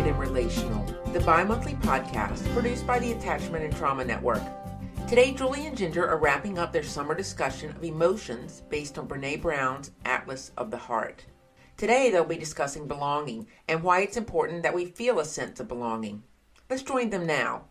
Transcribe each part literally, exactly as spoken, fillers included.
Regulated and Relational, the bi-monthly podcast produced by the Attachment and Trauma Network. Today, Julie and Ginger are wrapping up their summer discussion of emotions based on Brené Brown's Atlas of the Heart. Today, they'll be discussing belonging and why it's important that we feel a sense of belonging. Let's join them now.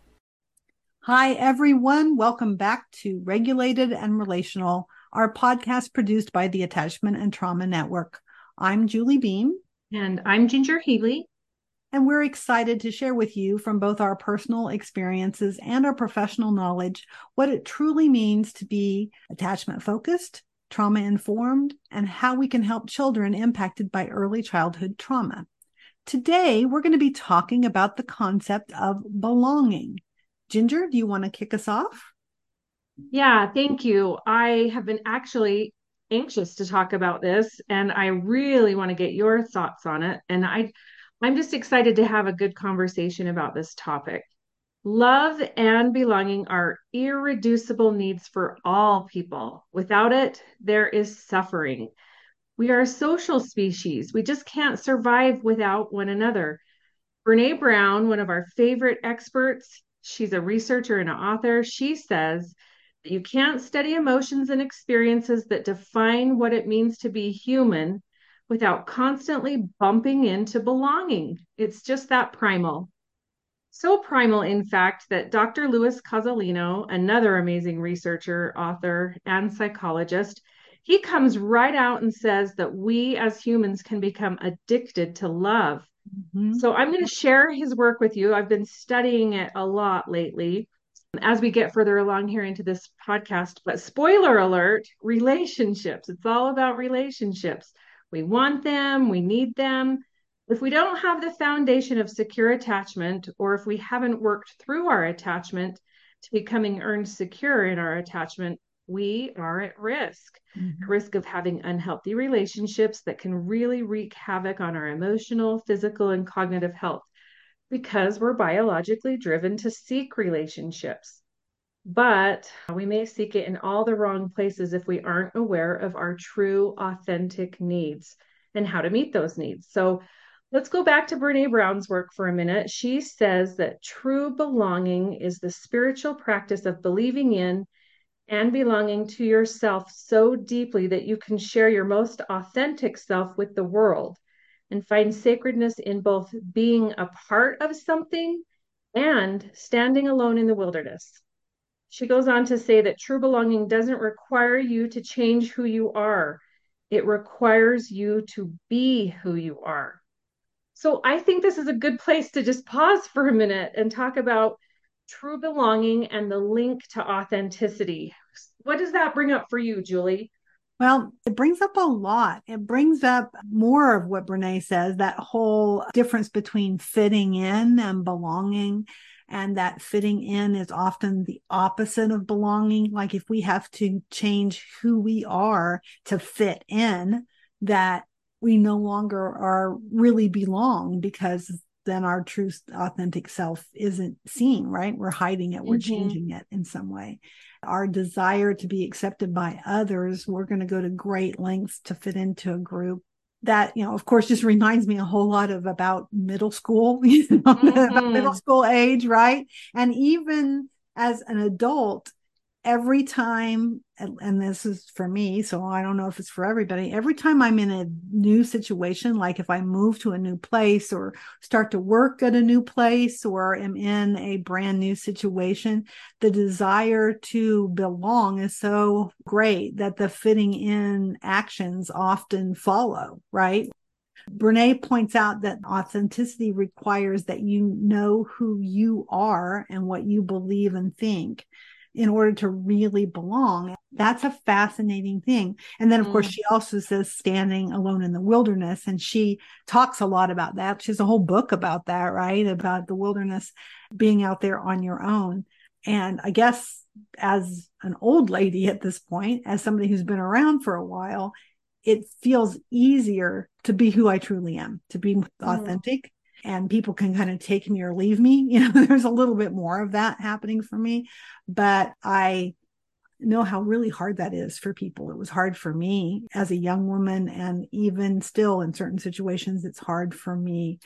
Hi, everyone. Welcome back to Regulated and Relational, our podcast produced by the Attachment and Trauma Network. I'm Julie Beam. And I'm Ginger Healy. And we're excited to share with you from both our personal experiences and our professional knowledge what it truly means to be attachment-focused, trauma-informed, and how we can help children impacted by early childhood trauma. Today, we're going to be talking about the concept of belonging. Ginger, do you want to kick us off? Yeah, thank you. I have been actually anxious to talk about this, and I really want to get your thoughts on it. And I, I'm just excited to have a good conversation about this topic. Love and belonging are irreducible needs for all people. Without it, there is suffering. We are a social species. We just can't survive without one another. Brené Brown, one of our favorite experts, she's a researcher and an author. She says that you can't study emotions and experiences that define what it means to be human without constantly bumping into belonging. It's just that primal. So primal, in fact, that Doctor Louis Cozolino, another amazing researcher, author, and psychologist, he comes right out and says that we as humans can become addicted to love. Mm-hmm. So I'm going to share his work with you. I've been studying it a lot lately as we get further along here into this podcast. But spoiler alert, relationships. It's all about relationships. We want them. We need them. If we don't have the foundation of secure attachment, or if we haven't worked through our attachment to becoming earned secure in our attachment, we are at risk, mm-hmm. risk of having unhealthy relationships that can really wreak havoc on our emotional, physical, and cognitive health because we're biologically driven to seek relationships. But we may seek it in all the wrong places if we aren't aware of our true, authentic needs and how to meet those needs. So let's go back to Brené Brown's work for a minute. She says that true belonging is the spiritual practice of believing in and belonging to yourself so deeply that you can share your most authentic self with the world and find sacredness in both being a part of something and standing alone in the wilderness. She goes on to say that true belonging doesn't require you to change who you are. It requires you to be who you are. So I think this is a good place to just pause for a minute and talk about true belonging and the link to authenticity. What does that bring up for you, Julie? Well, it brings up a lot. It brings up more of what Brené says, that whole difference between fitting in and belonging, and that fitting in is often the opposite of belonging. Like if we have to change who we are to fit in, that we no longer are really belong because then our true authentic self isn't seen, right? We're hiding it. We're mm-hmm. changing it in some way. Our desire to be accepted by others, we're going to go to great lengths to fit into a group. That, you know, of course, just reminds me a whole lot of about middle school, you know, mm-hmm. about middle school age, right? And even as an adult, every time, and this is for me, so I don't know if it's for everybody, every time I'm in a new situation, like if I move to a new place or start to work at a new place or am in a brand new situation, the desire to belong is so great that the fitting in actions often follow, right? Brené points out that authenticity requires that you know who you are and what you believe and think in order to really belong. That's a fascinating thing. And then, of mm. course, she also says standing alone in the wilderness. And she talks a lot about that. She has a whole book about that, right? About the wilderness, being out there on your own. And I guess as an old lady at this point, as somebody who's been around for a while, it feels easier to be who I truly am, to be mm. authentic. And people can kind of take me or leave me. You know, there's a little bit more of that happening for me, but I know how really hard that is for people. It was hard for me as a young woman, and even still in certain situations, it's hard for me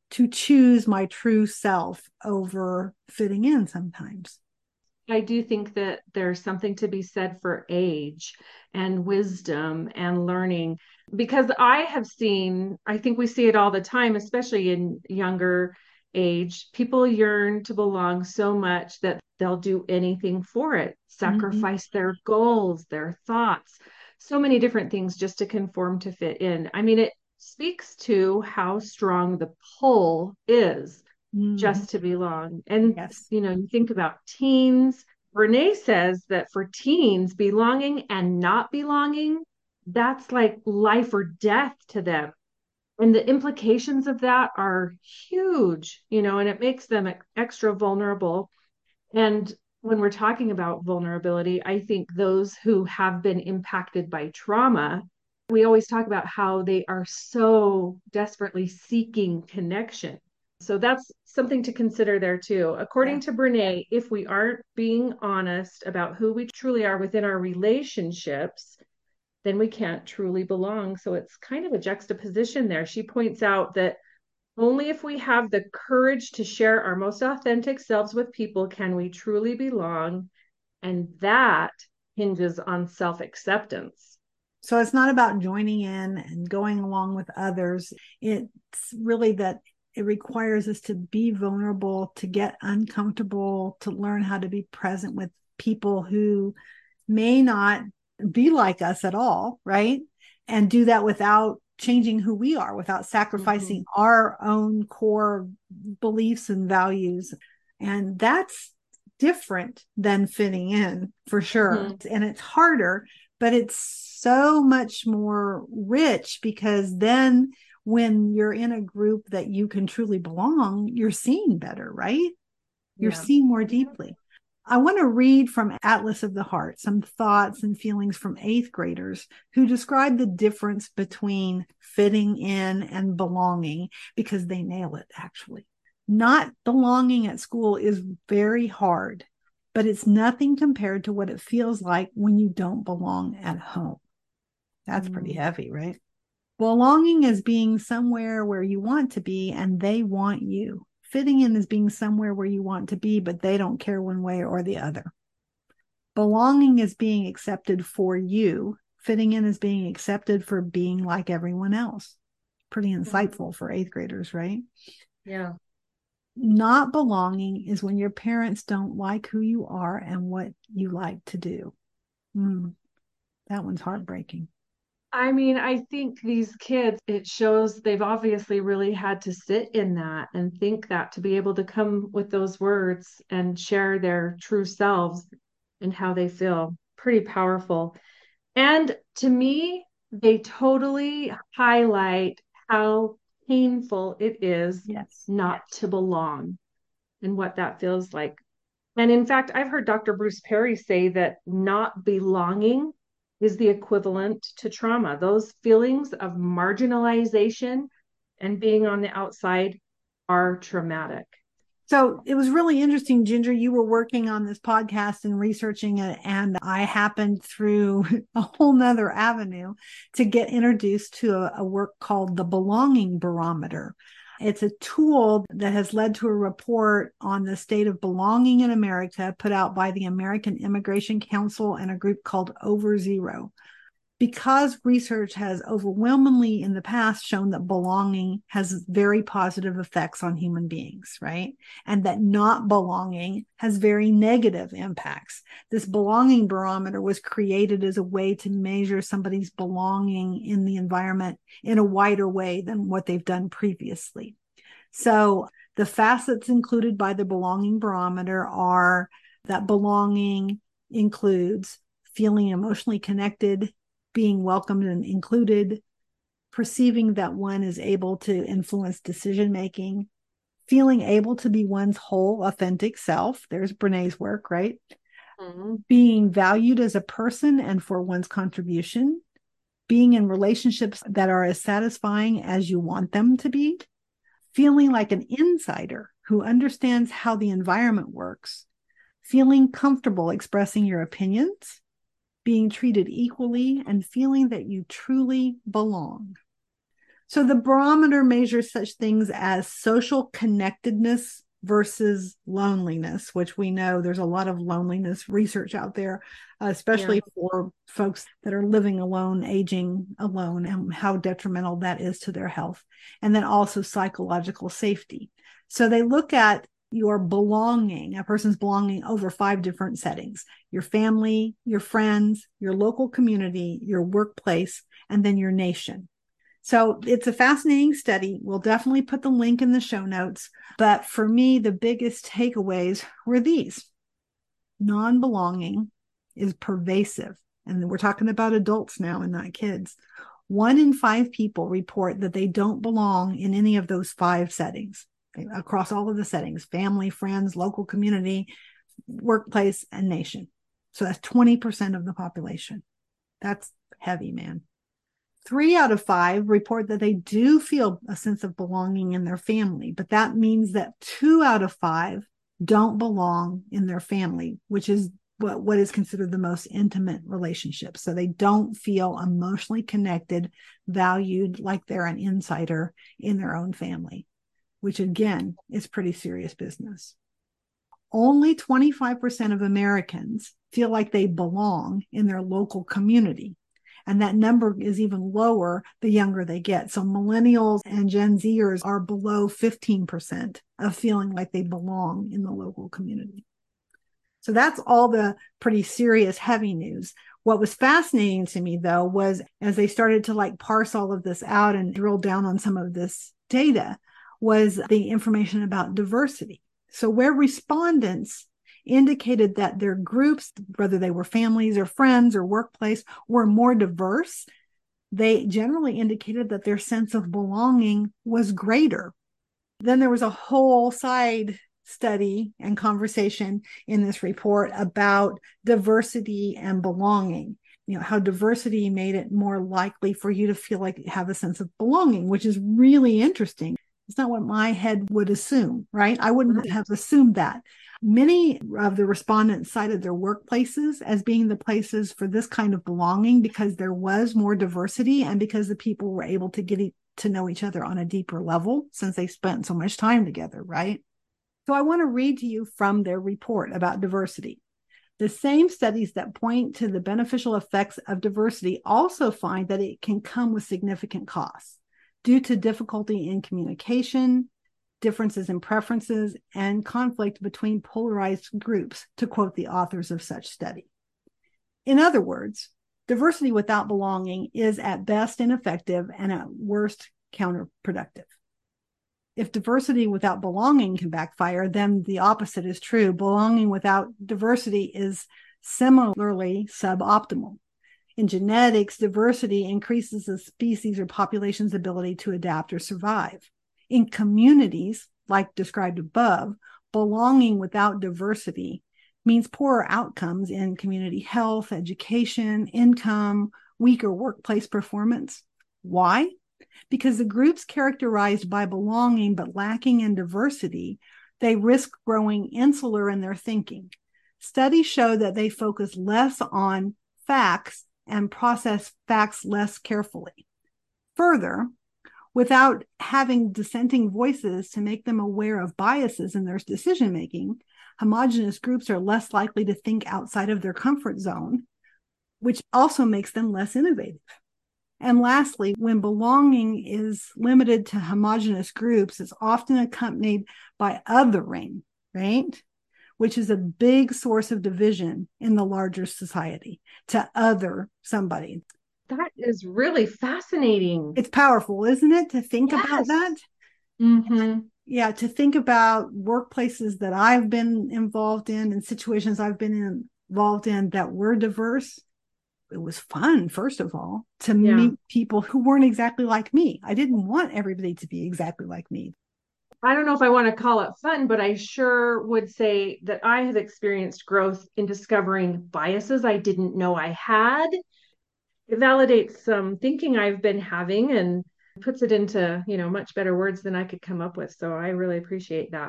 to choose my true self over fitting in sometimes. I do think that there's something to be said for age and wisdom and learning, because I have seen, I think we see it all the time, especially in younger age. People yearn to belong so much that they'll do anything for it, Mm-hmm. sacrifice their goals, their thoughts, so many different things just to conform to fit in. I mean, it speaks to how strong the pull is Mm-hmm. just to belong. And, Yes. you know, you think about teens. Brene says that for teens, belonging and not belonging, that's like life or death to them. And the implications of that are huge, you know, and it makes them extra vulnerable. And when we're talking about vulnerability, I think those who have been impacted by trauma, we always talk about how they are so desperately seeking connection. So that's something to consider there too. According Yeah. to Brene, if we aren't being honest about who we truly are within our relationships, then we can't truly belong. So it's kind of a juxtaposition there. She points out that only if we have the courage to share our most authentic selves with people can we truly belong. And that hinges on self acceptance. So it's not about joining in and going along with others. It's really that it requires us to be vulnerable, to get uncomfortable, to learn how to be present with people who may not be like us at all, right? And do that without changing who we are, without sacrificing mm-hmm. our own core beliefs and values. And that's different than fitting in for sure. Mm-hmm. And it's harder, but it's so much more rich, because then when you're in a group that you can truly belong, you're seeing better, right? You're yeah. seeing more deeply. I want to read from Atlas of the Heart some thoughts and feelings from eighth graders who describe the difference between fitting in and belonging, because they nail it, actually. Not belonging at school is very hard, but it's nothing compared to what it feels like when you don't belong at home. That's mm. pretty heavy, right? Belonging is being somewhere where you want to be and they want you. Fitting in is being somewhere where you want to be, but they don't care one way or the other. Belonging is being accepted for you. Fitting in is being accepted for being like everyone else. Pretty insightful for eighth graders, right? Yeah. Not belonging is when your parents don't like who you are and what you like to do. Mm, that one's heartbreaking. I mean, I think these kids, it shows they've obviously really had to sit in that and think that to be able to come with those words and share their true selves and how they feel. Pretty powerful. And to me, they totally highlight how painful it is yes. not yes. to belong and what that feels like. And in fact, I've heard Doctor Bruce Perry say that not belonging is the equivalent to trauma. Those feelings of marginalization and being on the outside are traumatic. So it was really interesting, Ginger. You were working on this podcast and researching it, and I happened through a whole nother avenue to get introduced to a, a work called the Belonging Barometer. It's a tool that has led to a report on the state of belonging in America put out by the American Immigration Council and a group called Over Zero. Because research has overwhelmingly in the past shown that belonging has very positive effects on human beings, right? And that not belonging has very negative impacts. This belonging barometer was created as a way to measure somebody's belonging in the environment in a wider way than what they've done previously. So the facets included by the belonging barometer are that belonging includes feeling emotionally connected, being welcomed and included, perceiving that one is able to influence decision-making, feeling able to be one's whole authentic self. There's Brene's work, right? Mm-hmm. Being valued as a person and for one's contribution, being in relationships that are as satisfying as you want them to be, feeling like an insider who understands how the environment works, feeling comfortable expressing your opinions, being treated equally, and feeling that you truly belong. So the barometer measures such things as social connectedness versus loneliness, which we know there's a lot of loneliness research out there, especially yeah. for folks that are living alone, aging alone, and how detrimental that is to their health. And then also psychological safety. So they look at your belonging, a person's belonging over five different settings: your family, your friends, your local community, your workplace, and then your nation. So it's a fascinating study. We'll definitely put the link in the show notes. But for me, the biggest takeaways were these. Non-belonging is pervasive. And we're talking about adults now and not kids. One in five people report that they don't belong in any of those five settings, okay, across all of the settings: family, friends, local community, workplace, and nation. So that's twenty percent of the population. That's heavy, man. Three out of five report that they do feel a sense of belonging in their family, but that means that two out of five don't belong in their family, which is what, what is considered the most intimate relationship. So they don't feel emotionally connected, valued, like they're an insider in their own family, which again is pretty serious business. Only twenty-five percent of Americans feel like they belong in their local community. And that number is even lower the younger they get. So millennials and Gen Zers are below fifteen percent of feeling like they belong in the local community. So that's all the pretty serious, heavy news. What was fascinating to me, though, was as they started to like parse all of this out and drill down on some of this data, was the information about diversity. So where respondents indicated that their groups, whether they were families or friends or workplace, were more diverse, they generally indicated that their sense of belonging was greater. Then there was a whole side study and conversation in this report about diversity and belonging. You know, how diversity made it more likely for you to feel like you have a sense of belonging, which is really interesting. It's not what my head would assume, right? I wouldn't have assumed that. Many of the respondents cited their workplaces as being the places for this kind of belonging because there was more diversity and because the people were able to get to know each other on a deeper level since they spent so much time together, right? So I want to read to you from their report about diversity. The same studies that point to the beneficial effects of diversity also find that it can come with significant costs due to difficulty in communication, differences in preferences, and conflict between polarized groups, to quote the authors of such study. In other words, diversity without belonging is at best ineffective and at worst counterproductive. If diversity without belonging can backfire, then the opposite is true. Belonging without diversity is similarly suboptimal. In genetics, diversity increases a species or population's ability to adapt or survive. In communities, like described above, belonging without diversity means poorer outcomes in community health, education, income, weaker workplace performance. Why? Because the groups characterized by belonging but lacking in diversity, they risk growing insular in their thinking. Studies show that they focus less on facts and process facts less carefully. Further, without having dissenting voices to make them aware of biases in their decision-making, homogenous groups are less likely to think outside of their comfort zone, which also makes them less innovative. And lastly, when belonging is limited to homogenous groups, it's often accompanied by othering, right? Which is a big source of division in the larger society, to other somebody. That is really fascinating. It's powerful, isn't it, to think yes. about that? Mm-hmm. Yeah, to think about workplaces that I've been involved in and situations I've been in, involved in that were diverse. It was fun, first of all, to yeah. meet people who weren't exactly like me. I didn't want everybody to be exactly like me. I don't know if I want to call it fun, but I sure would say that I have experienced growth in discovering biases I didn't know I had. It validates some thinking I've been having and puts it into, you know, much better words than I could come up with. So I really appreciate that.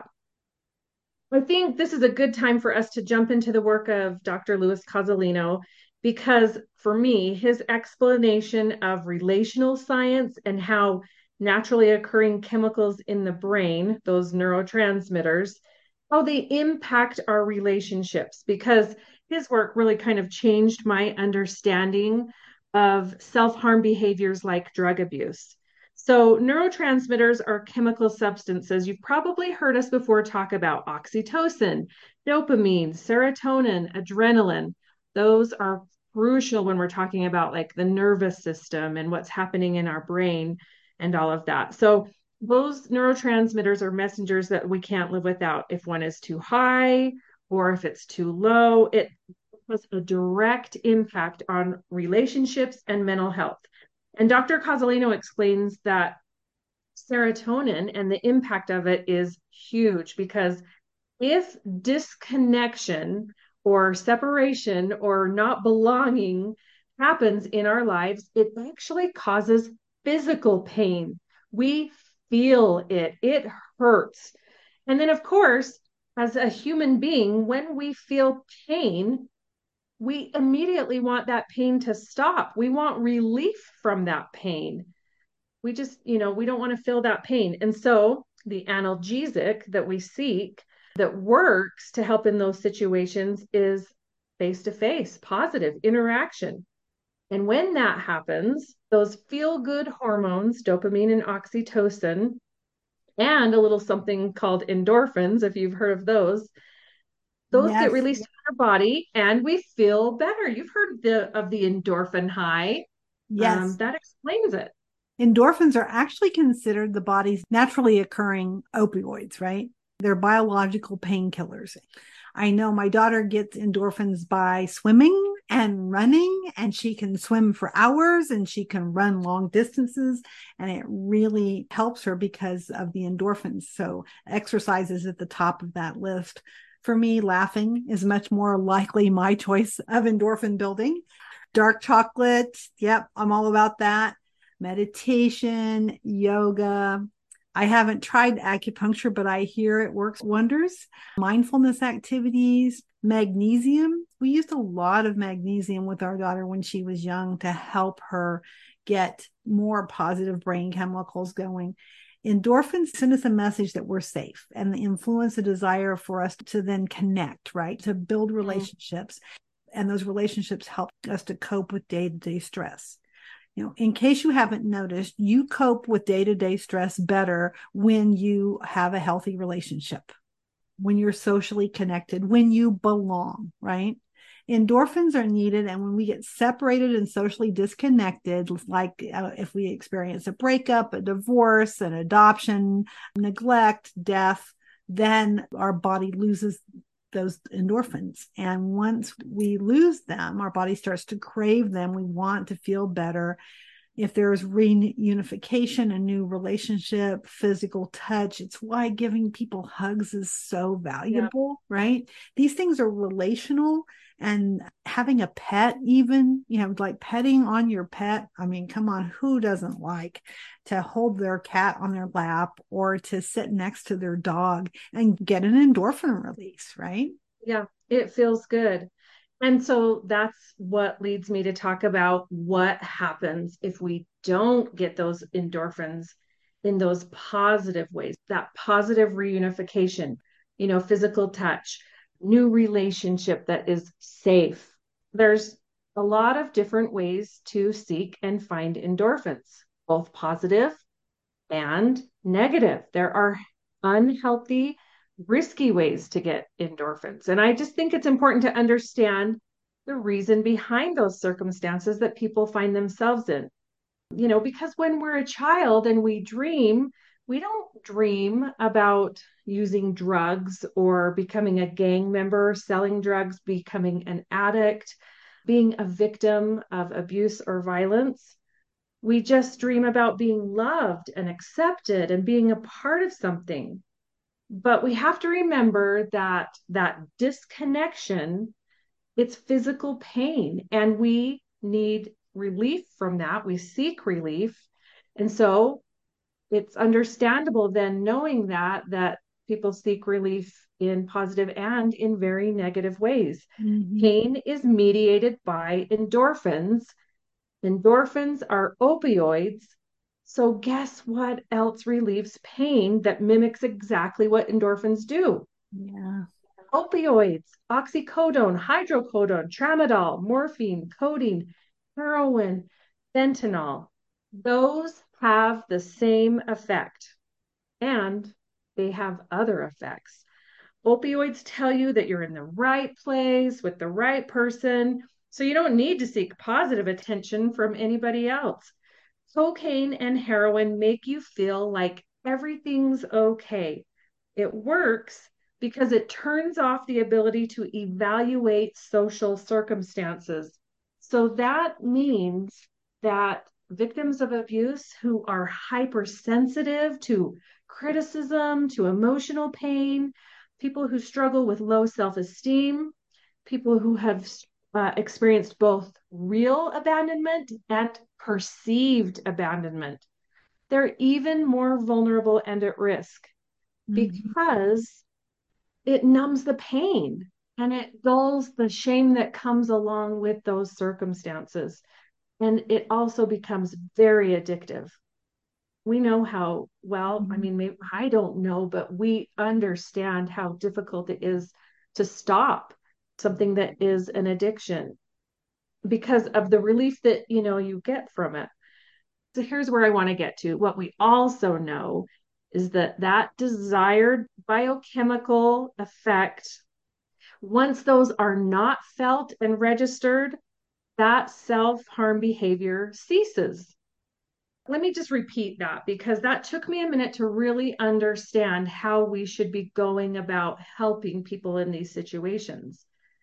I think this is a good time for us to jump into the work of Doctor Louis Cozolino, because for me, his explanation of relational science and how naturally occurring chemicals in the brain, those neurotransmitters, how they impact our relationships, because his work really kind of changed my understanding of self-harm behaviors like drug abuse. So, neurotransmitters are chemical substances. You've probably heard us before talk about oxytocin, dopamine, serotonin, adrenaline. Those are crucial when we're talking about like the nervous system and what's happening in our brain and all of that. So, those neurotransmitters are messengers that we can't live without. If one is too high or if it's too low, it has a direct impact on relationships and mental health. And Doctor Cozzolino explains that serotonin and the impact of it is huge, because if disconnection or separation or not belonging happens in our lives, it actually causes physical pain. We feel it, it hurts. And then, of course, as a human being, when we feel pain, we immediately want that pain to stop. We want relief from that pain. We just, you know, we don't want to feel that pain. And so the analgesic that we seek that works to help in those situations is face-to-face, positive interaction. And when that happens, those feel-good hormones, dopamine and oxytocin, and a little something called endorphins, if you've heard of those, those get Yes. released in our body and we feel better. You've heard the, of the endorphin high. Um, Yes. that explains it. Endorphins are actually considered the body's naturally occurring opioids, right? They're biological painkillers. I know my daughter gets endorphins by swimming and running, and she can swim for hours and she can run long distances, and it really helps her because of the endorphins. So exercise is at the top of that list. For me, laughing is much more likely my choice of endorphin building. Dark chocolate, yep, I'm all about that. Meditation, yoga. I haven't tried acupuncture, but I hear it works wonders. Mindfulness activities, magnesium. We used a lot of magnesium with our daughter when she was young to help her get more positive brain chemicals going. Endorphins send us a message that we're safe, and they influence a desire for us to then connect, right? To build relationships. Mm-hmm. And those relationships help us to cope with day-to-day stress. You know, in case you haven't noticed, you cope with day-to-day stress better when you have a healthy relationship, when you're socially connected, when you belong, right? Endorphins are needed. And when we get separated and socially disconnected, like uh, if we experience a breakup, a divorce, an adoption, neglect, death, then our body loses those endorphins. And once we lose them, our body starts to crave them. We want to feel better. If there's reunification, a new relationship, physical touch, it's why giving people hugs is so valuable, yeah. Right? These things are relational, and having a pet, even, you know, like petting on your pet. I mean, come on, who doesn't like to hold their cat on their lap or to sit next to their dog and get an endorphin release, right? Yeah, it feels good. And so that's what leads me to talk about what happens if we don't get those endorphins in those positive ways, that positive reunification, you know, physical touch, new relationship that is safe. There's a lot of different ways to seek and find endorphins, both positive and negative. There are unhealthy, risky ways to get endorphins. And I just think it's important to understand the reason behind those circumstances that people find themselves in. You know, because when we're a child and we dream, we don't dream about using drugs or becoming a gang member, selling drugs, becoming an addict, being a victim of abuse or violence. We just dream about being loved and accepted and being a part of something. But we have to remember that that disconnection, it's physical pain, and we need relief from that. We seek relief. And so it's understandable then, knowing that, that people seek relief in positive and in very negative ways. Mm-hmm. Pain is mediated by endorphins. Endorphins are opioids. So guess what else relieves pain that mimics exactly what endorphins do? Yeah. Opioids, oxycodone, hydrocodone, tramadol, morphine, codeine, heroin, fentanyl. Those have the same effect, and they have other effects. Opioids tell you that you're in the right place with the right person, so you don't need to seek positive attention from anybody else. Cocaine and heroin make you feel like everything's okay. It works because it turns off the ability to evaluate social circumstances. So that means that victims of abuse who are hypersensitive to criticism, to emotional pain, people who struggle with low self esteem, people who have uh, experienced both real abandonment and perceived abandonment. They're even more vulnerable and at risk Mm-hmm. because it numbs the pain and it dulls the shame that comes along with those circumstances. And it also becomes very addictive. We know how well, I Mm-hmm. mean, maybe, I don't know, but we understand how difficult it is to stop something that is an addiction because of the relief that, you know, you get from it. So here's where I want to get to. What we also know is that that desired biochemical effect, once those are not felt and registered, that self-harm behavior ceases. Let me just repeat that because that took me a minute to really understand how we should be going about helping people in these situations.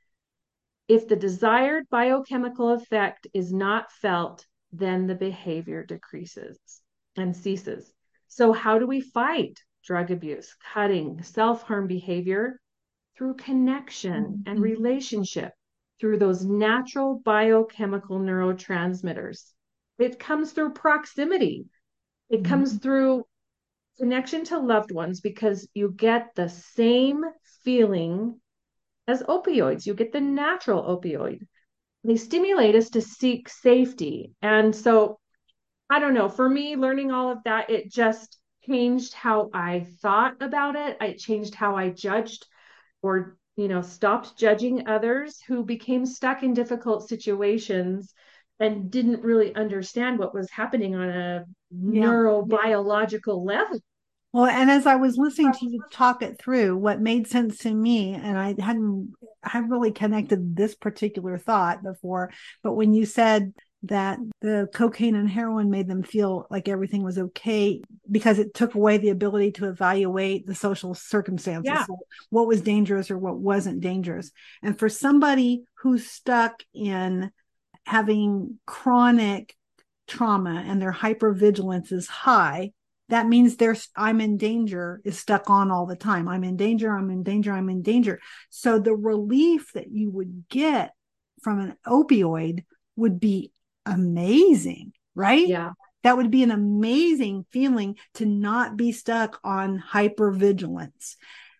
If the desired biochemical effect is not felt, then the behavior decreases and ceases. So, how do we fight drug abuse, cutting, self harm behavior? Through connection and Mm-hmm. relationship, through those natural biochemical neurotransmitters. It comes through proximity, it comes Mm-hmm. through connection to loved ones because you get the same feeling as opioids. You get the natural opioid. They stimulate us to seek safety. And so, I don't know, for me, learning all of that, it just changed how I thought about it. It changed how I judged or, you know, stopped judging others who became stuck in difficult situations and didn't really understand what was happening on a Yeah. neurobiological level. Well, and as I was listening to you talk it through, what made sense to me, and I hadn't, I hadn't really connected this particular thought before, but when you said that the cocaine and heroin made them feel like everything was okay because it took away the ability to evaluate the social circumstances, Yeah. so what was dangerous or what wasn't dangerous. And for somebody who's stuck in having chronic trauma and their hypervigilance is high, that means there's I'm in danger is stuck on all the time. I'm in danger, I'm in danger, I'm in danger. So the relief that you would get from an opioid would be amazing, right? Yeah. That would be an amazing feeling to not be stuck on hypervigilance.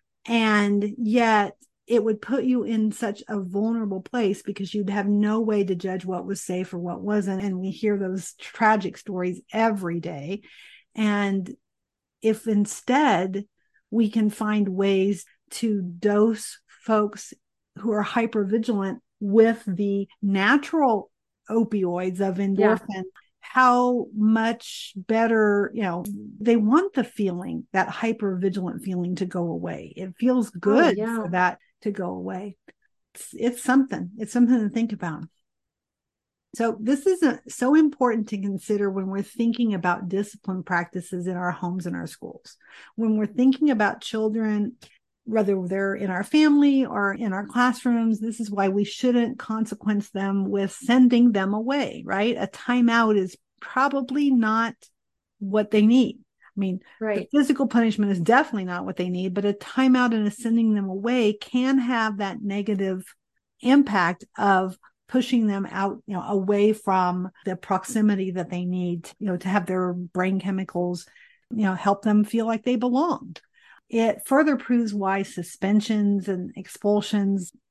And yet it would put you in such a vulnerable place because you'd have no way to judge what was safe or what wasn't. And we hear those tragic stories every day. And if instead we can find ways to dose folks who are hypervigilant with the natural opioids of endorphin, yeah, how much better, you know, they want the feeling, that hypervigilant feeling to go away. It feels good oh, yeah. for that to go away. It's, it's something, it's something to think about. So this is a, so important to consider when we're thinking about discipline practices in our homes and our schools. When we're thinking about children, whether they're in our family or in our classrooms, this is why we shouldn't consequence them with sending them away, right? A timeout is probably not what they need. I mean, right. The physical punishment is definitely not what they need, but a timeout and a sending them away can have that negative impact of pushing them out, you know, away from the proximity that they need, you know, to have their brain chemicals, you know, help them feel like they belong. It further proves why suspensions and expulsions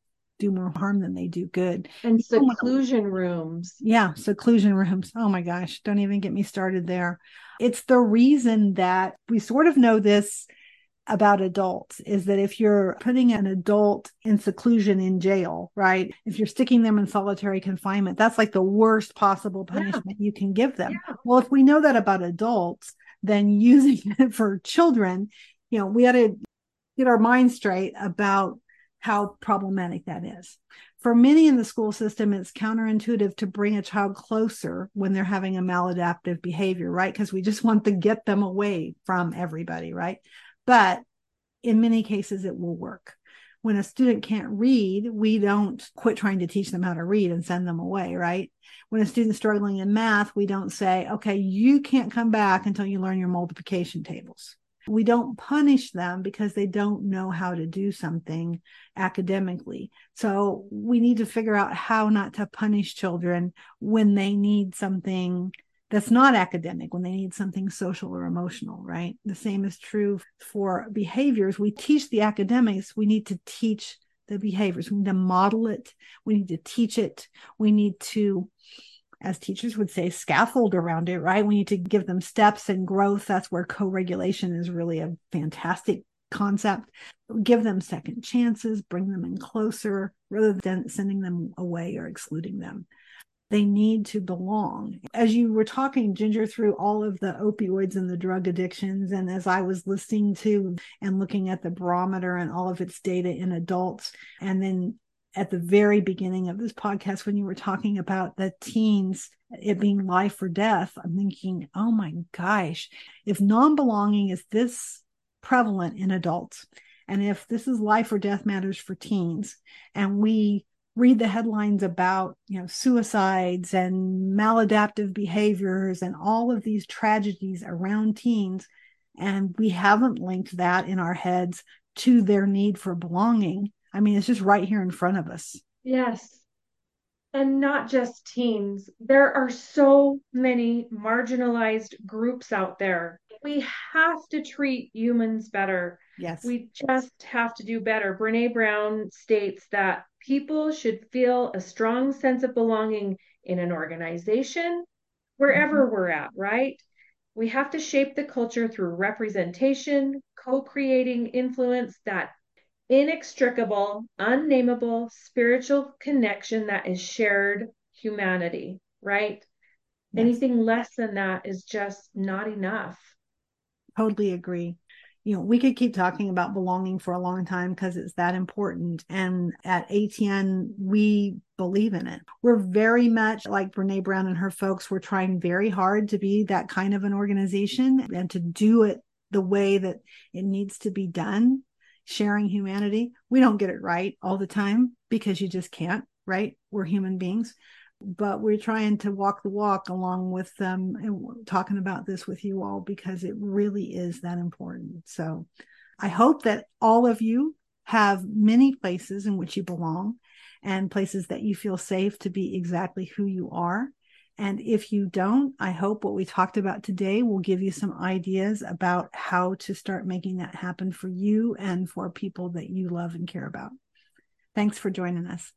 do more harm than they do good. And seclusion rooms. Yeah, seclusion rooms. Oh my gosh, don't even get me started there. It's the reason that we sort of know this about adults, is that if you're putting an adult in seclusion in jail, right? If you're sticking them in solitary confinement, that's like the worst possible punishment yeah. you can give them. Yeah. Well, if we know that about adults, then using it for children, you know, we had to get our minds straight about how problematic that is. For many in the school system, it's counterintuitive to bring a child closer when they're having a maladaptive behavior, right? Because we just want to get them away from everybody, right? But in many cases, it will work. When a student can't read, we don't quit trying to teach them how to read and send them away, right? When a student's struggling in math, we don't say, okay, you can't come back until you learn your multiplication tables. We don't punish them because they don't know how to do something academically. So we need to figure out how not to punish children when they need something that's not academic, when they need something social or emotional, right? The same is true for behaviors. We teach the academics, we need to teach the behaviors. We need to model it. We need to teach it. We need to, as teachers would say, scaffold around it, right? We need to give them steps and growth. That's where co-regulation is really a fantastic concept. Give them second chances, bring them in closer rather than sending them away or excluding them. They need to belong. As you were talking, Ginger, through all of the opioids and the drug addictions, and as I was listening to and looking at the barometer and all of its data in adults, and then at the very beginning of this podcast, when you were talking about the teens, it being life or death, I'm thinking, oh my gosh, if non-belonging is this prevalent in adults, and if this is life or death matters for teens, and we read the headlines about, you know, suicides and maladaptive behaviors and all of these tragedies around teens, and we haven't linked that in our heads to their need for belonging. I mean, it's just right here in front of us. Yes. And not just teens. There are so many marginalized groups out there. We have to treat humans better. Yes. We just have to do better. Brené Brown states that people should feel a strong sense of belonging in an organization, wherever mm-hmm. we're at, right? We have to shape the culture through representation, co-creating influence, that inextricable, unnameable spiritual connection that is shared humanity, right? Yes. Anything less than that is just not enough. Totally agree. You know, we could keep talking about belonging for a long time because it's that important. And at A T N, we believe in it. We're very much like Brené Brown and her folks. We're trying very hard to be that kind of an organization and to do it the way that it needs to be done, sharing humanity. We don't get it right all the time because you just can't, right? We're human beings. But we're trying to walk the walk along with them and talking about this with you all because it really is that important. So I hope that all of you have many places in which you belong and places that you feel safe to be exactly who you are. And if you don't, I hope what we talked about today will give you some ideas about how to start making that happen for you and for people that you love and care about. Thanks for joining us.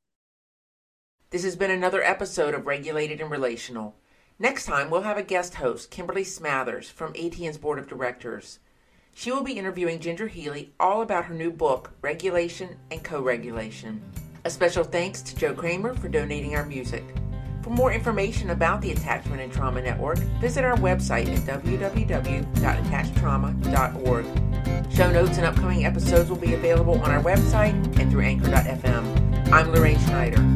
This has been another episode of Regulated and Relational. Next time, we'll have a guest host, Kimberly Smathers, from A T N's Board of Directors. She will be interviewing Ginger Healy all about her new book, Regulation and Co-Regulation. A special thanks to Joe Kramer for donating our music. For more information about the Attachment and Trauma Network, visit our website at w w w dot attached trauma dot org. Show notes and upcoming episodes will be available on our website and through anchor dot f m. I'm Lorraine Schneider.